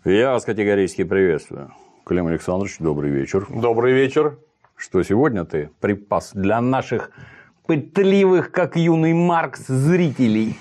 Я вас категорически приветствую. Клим Александрович, добрый вечер. Добрый вечер. Что сегодня ты припас для наших пытливых, как юный Маркс, зрителей?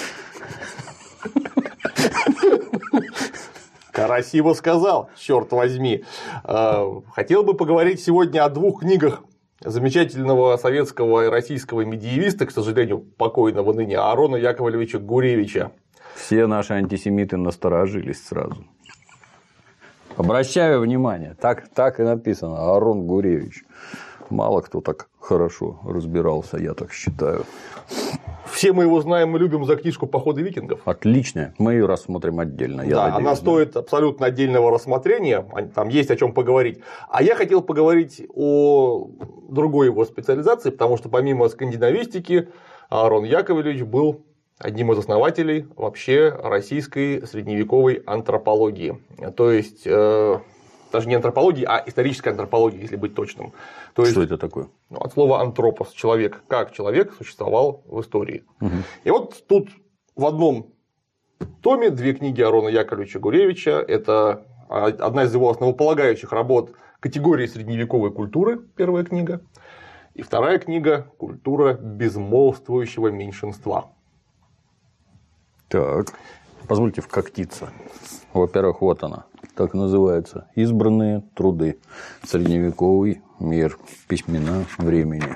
Красиво сказал, черт возьми. Хотел бы поговорить сегодня о двух книгах замечательного советского и российского медиевиста, к сожалению, покойного ныне, Аарона Яковлевича Гуревича. Все наши антисемиты насторожились сразу. Обращаю внимание, так и написано, Аарон Гуревич. Мало кто так хорошо разбирался, я так считаю. Все мы его знаем и любим за книжку «Походы викингов». Отлично, мы ее рассмотрим отдельно. Она стоит абсолютно отдельного рассмотрения, там есть о чем поговорить. А я хотел поговорить о другой его специализации, потому что помимо скандинавистики Аарон Яковлевич был одним из основателей вообще российской средневековой антропологии. То есть, даже не антропологии, а исторической антропологии, если быть точным. То есть, что это такое? От слова антропос – человек. Как человек существовал в истории. Угу. И вот тут в одном томе две книги Аарона Яковлевича Гуревича. Это одна из его основополагающих работ «Категории средневековой культуры», первая книга. И вторая книга «Культура безмолвствующего меньшинства». Так, позвольте вкоктиться. Во-первых, вот она, так называется. Избранные труды. Средневековый мир. Письмена времени.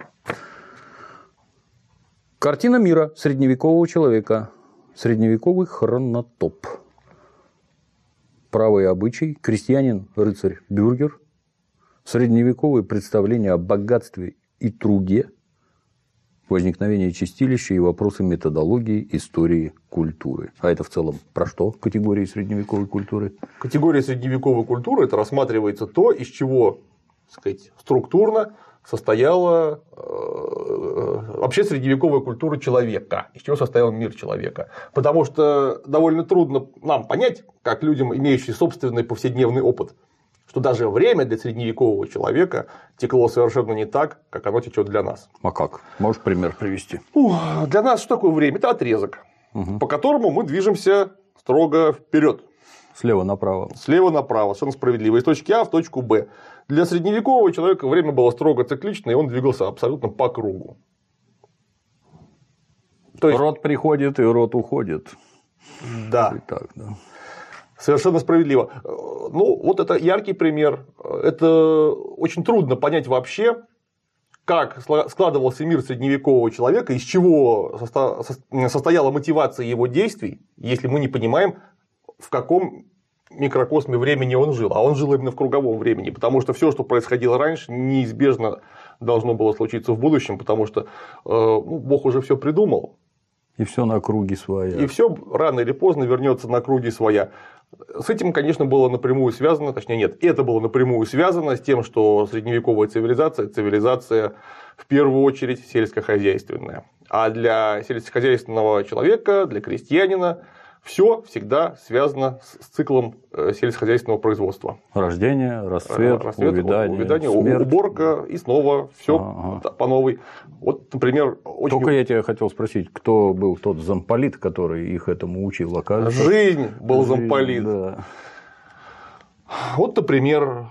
Картина мира средневекового человека. Средневековый хронотоп. Право и обычай. Крестьянин, рыцарь, бюргер. Средневековые представления о богатстве и труде. Возникновение чистилища и вопросы методологии, истории, культуры. А это в целом про что категории средневековой культуры? Категория средневековой культуры – это рассматривается то, из чего, так сказать, структурно состояла вообще средневековая культура человека, из чего состоял мир человека. Потому что довольно трудно нам понять, как людям, имеющим собственный повседневный опыт, что даже время для средневекового человека текло совершенно не так, как оно течет для нас. А как? Можешь пример привести? Для нас что такое время? Это отрезок, по которому мы движемся строго вперед. Слева направо. Слева направо, совершенно справедливо. Из точки А в точку Б. Для средневекового человека время было строго циклично, и он двигался абсолютно по кругу. То есть... Род приходит, и род уходит. Да. И так, да. Совершенно справедливо. Ну, вот это яркий пример. Это очень трудно понять вообще, как складывался мир средневекового человека, из чего состояла мотивация его действий, если мы не понимаем, в каком микрокосме времени он жил. А он жил именно в круговом времени, потому что все, что происходило раньше, неизбежно должно было случиться в будущем, потому что Бог уже все придумал. И все на круге своя. И все рано или поздно вернется на круги своя. С этим, конечно, было напрямую связано, точнее нет, это было напрямую связано с тем, что средневековая цивилизация в первую очередь сельскохозяйственная. А для сельскохозяйственного человека, для крестьянина все всегда связано с циклом сельскохозяйственного производства. Рождение, расцвет, увядание, смерть. Уборка и снова все по новой. Вот, например, очень... Только я тебя хотел спросить, кто был тот замполит, который их этому учил, оказывается? Жизнь был замполит. Да. Вот, например,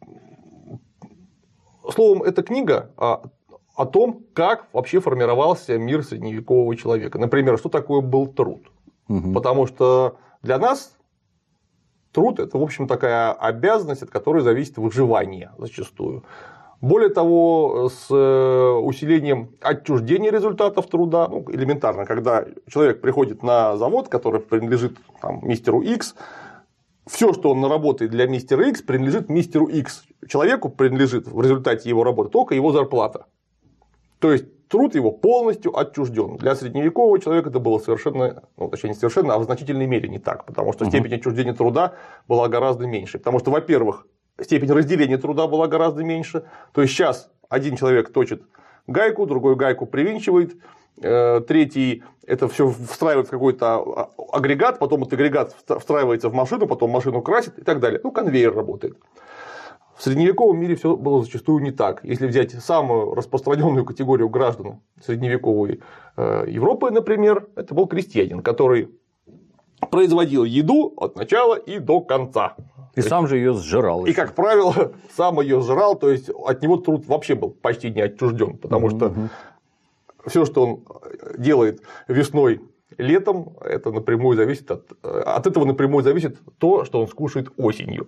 словом, эта книга о том, как вообще формировался мир средневекового человека. Например, что такое был труд. Потому что для нас труд – это, в общем, такая обязанность, от которой зависит выживание зачастую. Более того, с усилением отчуждения результатов труда, элементарно, когда человек приходит на завод, который принадлежит мистеру X, все, что он наработает для мистера X, принадлежит мистеру X. Человеку принадлежит в результате его работы только его зарплата. То есть труд его полностью отчужден. Для средневекового человека это было совершенно, точнее не совершенно, а в значительной мере не так, потому что степень отчуждения труда была гораздо меньше. Потому что, во-первых, степень разделения труда была гораздо меньше. То есть сейчас один человек точит гайку, другой гайку привинчивает, третий это все встраивает в какой-то агрегат, потом этот агрегат встраивается в машину, потом машину красит и так далее. Конвейер работает. В средневековом мире все было зачастую не так. Если взять самую распространенную категорию граждан средневековой Европы, например, это был крестьянин, который производил еду от начала и до конца. И сам же ее сжирал. И, как правило, сам ее сжирал, то есть от него труд вообще был почти не отчужден, потому что все, что он делает весной, летом, это напрямую зависит от этого напрямую зависит то, что он скушает осенью.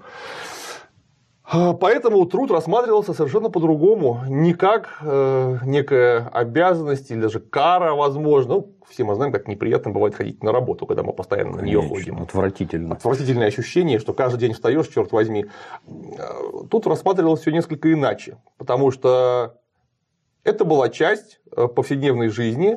Поэтому труд рассматривался совершенно по-другому, не как некая обязанность или даже кара, возможно. Ну, все мы знаем, как неприятно бывает ходить на работу, когда мы постоянно на нее ходим. Отвратительно. Отвратительное ощущение, что каждый день встаешь, черт возьми. Тут рассматривалось все несколько иначе, потому что это была часть повседневной жизни,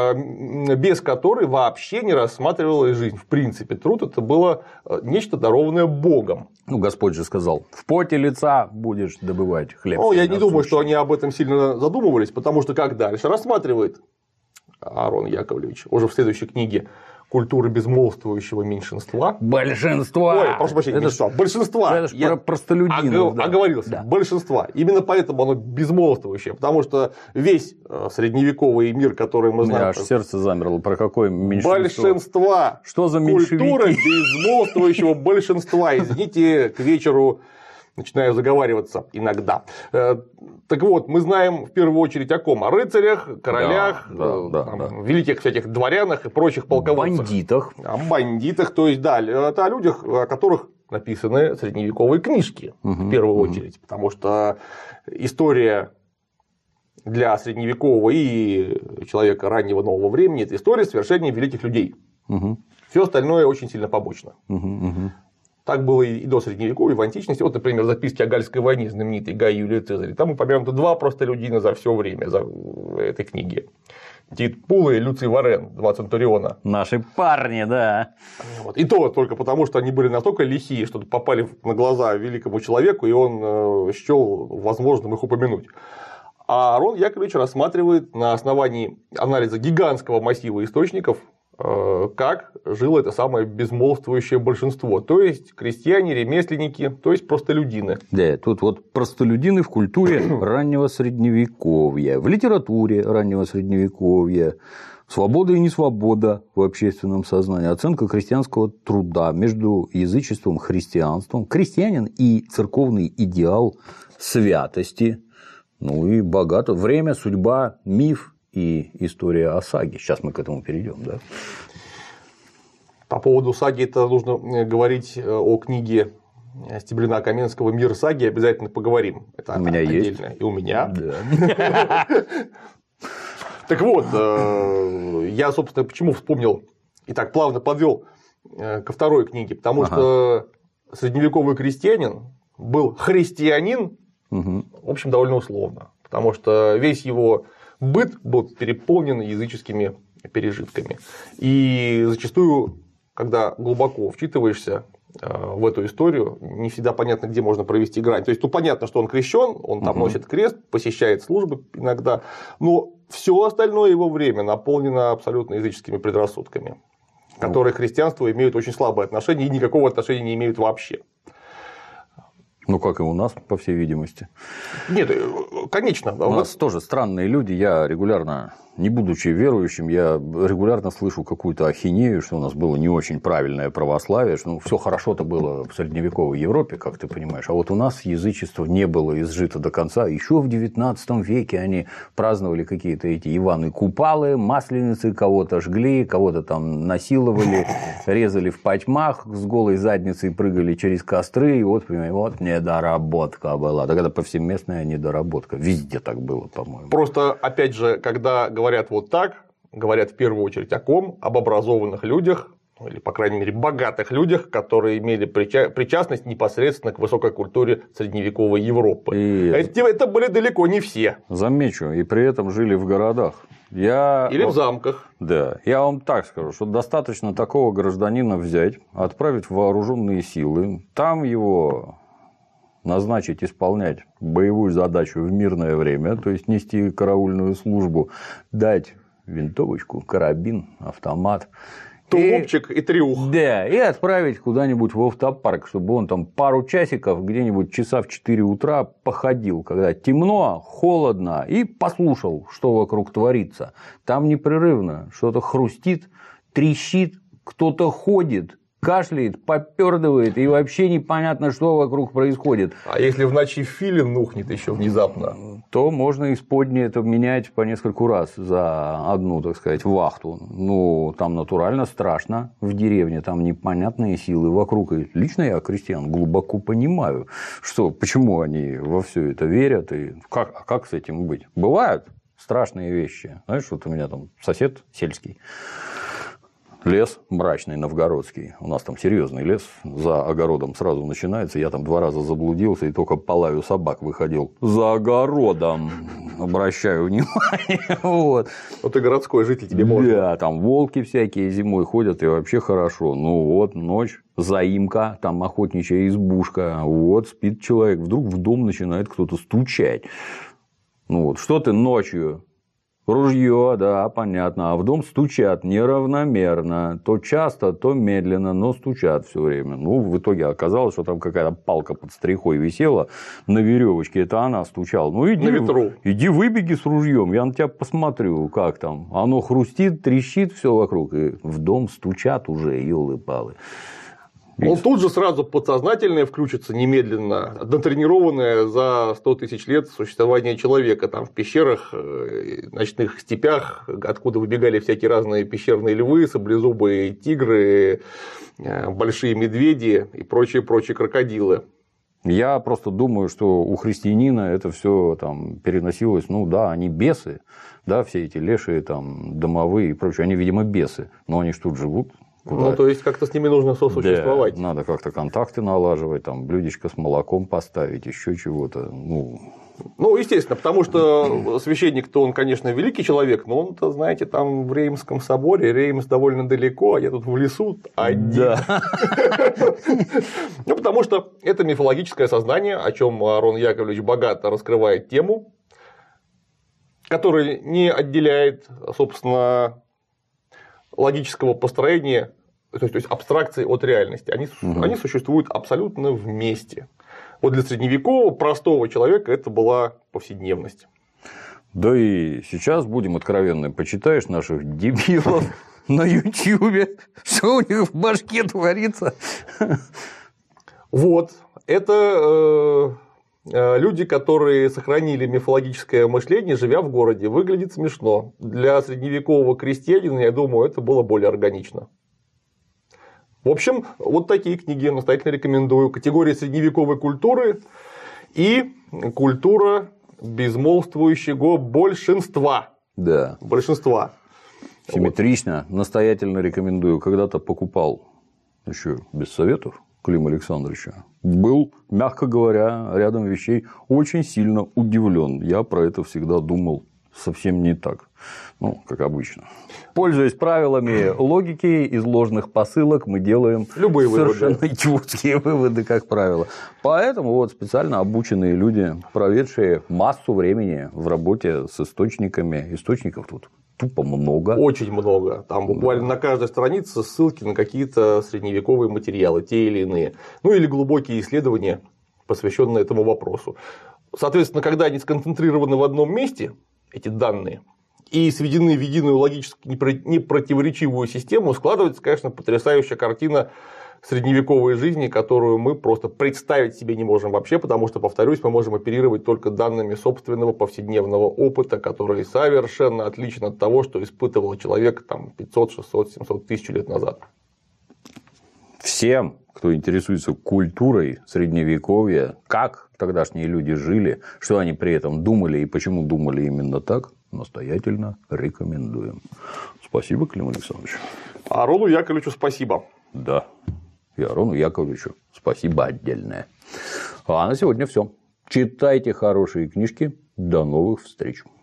без которой вообще не рассматривалась жизнь. В принципе, труд – это было нечто дарованное Богом. Ну, Господь же сказал, в поте лица будешь добывать хлеб. Ну, я не думаю, что они об этом сильно задумывались, потому что как дальше рассматривает Аарон Яковлевич уже в следующей книге «Культура безмолвствующего меньшинства». Большинства. Ой, прошу прощения, меньшинства. Большинства. Это же простолюдинов. Оговорился. Да. Большинства. Именно поэтому оно безмолвствующее, потому что весь средневековый мир, который мы знаем. Аж сердце замерло. Про какое меньшинство? Большинства. Что за меньшевики? Культура безмолвствующего большинства. Извините, к вечеру начинаю заговариваться иногда. Так вот, мы знаем в первую очередь о ком? О рыцарях, королях, великих всяких дворянах и прочих полководцах. Бандитах. О бандитах, то есть, да, это о людях, о которых написаны средневековые книжки, в первую очередь, потому что история для средневекового и человека раннего нового времени – это история совершения великих людей. Все остальное очень сильно побочно. Так было и до Средневековья, и в античности. Вот, например, записки о Гальской войне знаменитый Гай Юлий Цезарь. Там упомянуто 2 простолюдина за все время этой книги. Тит Пула и Люций Варен, 2 центуриона. Наши парни, да. Вот. И то только потому, что они были настолько лихие, что попали на глаза великому человеку, и он счел возможным их упомянуть. А Аарон Яковлевич рассматривает на основании анализа гигантского массива источников, как жило это самое безмолвствующее большинство, то есть крестьяне, ремесленники, то есть простолюдины. Да, тут вот простолюдины в культуре раннего средневековья, в литературе раннего средневековья, свобода и несвобода в общественном сознании, оценка крестьянского труда между язычеством и христианством, крестьянин и церковный идеал святости, ну и богато время, судьба, миф и история о саге. Сейчас мы к этому перейдем, да? По поводу саги это нужно говорить о книге Стеблина Каменского «Мир саги», обязательно поговорим. Это у меня отдельно. есть. И у меня. Так вот, я, собственно, почему вспомнил и так плавно подвел ко второй книге, потому что средневековый крестьянин был христианин, в общем, довольно условно, потому что весь его быт был переполнен языческими пережитками. И зачастую, когда глубоко вчитываешься в эту историю, не всегда понятно, где можно провести грань. То есть, ну, понятно, что он крещен, он там носит крест, посещает службы иногда, но все остальное его время наполнено абсолютно языческими предрассудками, которые к христианству имеют очень слабое отношение и никакого отношения не имеют вообще. Ну, как и у нас, по всей видимости. Нет, конечно. У нас тоже странные люди. Я регулярно, не будучи верующим, я регулярно слышу какую-то ахинею, что у нас было не очень правильное православие, что все хорошо-то было в средневековой Европе, как ты понимаешь, а вот у нас язычество не было изжито до конца. Еще в XIX веке они праздновали какие-то эти Иваны Купалы, масленицы, кого-то жгли, кого-то там насиловали, резали в потьмах с голой задницей, прыгали через костры, и вот, понимаешь, вот недоработка была. Так это повсеместная недоработка. Везде так было, по-моему. Просто, опять же, когда говорят вот так, говорят в первую очередь о ком? Об образованных людях, или, по крайней мере, богатых людях, которые имели причастность непосредственно к высокой культуре средневековой Европы. И это были далеко не все. Замечу, и при этом жили в городах. Или в замках. Да. Я вам так скажу, что достаточно такого гражданина взять, отправить в вооруженные силы, там его назначить исполнять боевую задачу в мирное время, то есть нести караульную службу, дать винтовочку, карабин, автомат. Тулупчик и трюх. Да, и отправить куда-нибудь в автопарк, чтобы он там пару часиков, где-нибудь часа в 4 утра походил, когда темно, холодно, и послушал, что вокруг творится. Там непрерывно что-то хрустит, трещит, кто-то ходит, кашляет, попердывает, и вообще непонятно, что вокруг происходит. А если в ночи филин нухнет еще внезапно? То можно исподнее это менять по нескольку раз за одну, так сказать, вахту. Ну, там натурально страшно в деревне, там непонятные силы вокруг. И лично я крестьян глубоко понимаю, почему они во все это верят и как с этим быть. Бывают страшные вещи. Знаешь, вот у меня там сосед сельский. Лес мрачный, новгородский. У нас там серьезный лес. За огородом сразу начинается. Я там 2 раза заблудился и только по лаю собак выходил. За огородом. Обращаю внимание. Вот. Вот ты городской житель, тебе можно. Да, там волки всякие зимой ходят, и вообще хорошо. Ну вот, ночь, заимка, там охотничья избушка. Вот, спит человек. Вдруг в дом начинает кто-то стучать. Ну вот, что ты ночью? Ружье, да, понятно. А в дом стучат неравномерно. То часто, то медленно, но стучат все время. Ну, в итоге оказалось, что там какая-то палка под стрихой висела на веревочке. Это она стучала. Ну, иди, на ветру. Иди выбеги с ружьем, я на тебя посмотрю, как там. Оно хрустит, трещит все вокруг. И в дом стучат уже, елы-палы. Он тут же сразу подсознательное включится немедленно, натренированное за 100 тысяч лет существования человека, там в пещерах, ночных степях, откуда выбегали всякие разные пещерные львы, саблезубые тигры, большие медведи и прочие крокодилы. Я просто думаю, что у христианина это все там переносилось, ну да, они бесы, да, все эти лешие, там, домовые и прочее, они, видимо, бесы, но они ж тут живут. Куда? Ну, то есть, как-то с ними нужно сосуществовать. Да, надо как-то контакты налаживать, там, блюдечко с молоком поставить, еще чего-то. Ну, естественно, потому что священник-то он, конечно, великий человек, но он-то, знаете, там в Реймском соборе, Реймс довольно далеко, а я тут в лесу один. Ну, потому что это мифологическое сознание, о чем Аарон Яковлевич богато раскрывает тему, которая не отделяет, собственно, логического построения, то есть абстракции от реальности. Они существуют абсолютно вместе. Вот для средневекового простого человека это была повседневность. Да и сейчас, будем откровенны, почитаешь наших дебилов на Ютьюбе, что у них в башке творится. Вот. Это люди, которые сохранили мифологическое мышление, живя в городе. Выглядит смешно. Для средневекового крестьянина, я думаю, это было более органично. В общем, вот такие книги настоятельно рекомендую. Категория средневековой культуры и культура безмолвствующего большинства. Да. Большинства. Симметрично. Вот. Настоятельно рекомендую. Когда-то покупал еще без советов Клима Александровича. Был, мягко говоря, рядом вещей очень сильно удивлен. Я про это всегда думал совсем не так. Ну, как обычно. Пользуясь правилами логики, из ложных посылок мы делаем любые совершенно идиотские выводы, как правило. Поэтому вот специально обученные люди, проведшие массу времени в работе с источниками. Источников тут тупо много. Очень много. Там буквально на каждой странице ссылки на какие-то средневековые материалы, те или иные. Ну или глубокие исследования, посвященные этому вопросу. Соответственно, когда они сконцентрированы в одном месте, эти данные, и сведены в единую логически непротиворечивую систему, складывается, конечно, потрясающая картина средневековой жизни, которую мы просто представить себе не можем вообще, потому что, повторюсь, мы можем оперировать только данными собственного повседневного опыта, который совершенно отличен от того, что испытывал человек там 500, 600, 700 тысяч лет назад. Всем, кто интересуется культурой средневековья, как тогдашние люди жили, что они при этом думали и почему думали именно так, настоятельно рекомендуем. Спасибо, Клим Александрович. Аарону Яковлевичу спасибо. Да, и Аарону Яковлевичу спасибо отдельное. А на сегодня все. Читайте хорошие книжки. До новых встреч.